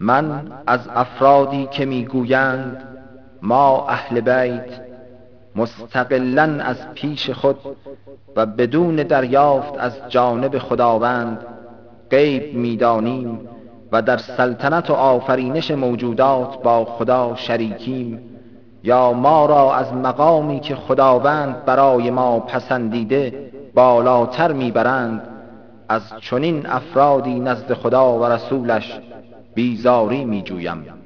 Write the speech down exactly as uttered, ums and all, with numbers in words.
من از افرادی که میگویند ما اهل بیت مستقلاً از پیش خود و بدون دریافت از جانب خداوند غیب میدانیم و در سلطنت و آفرینش موجودات با خدا شریکیم، یا ما را از مقامی که خداوند برای ما پسندیده بالاتر میبرند، از چنین افرادی نزد خدا و رسولش بیزاری میجویم.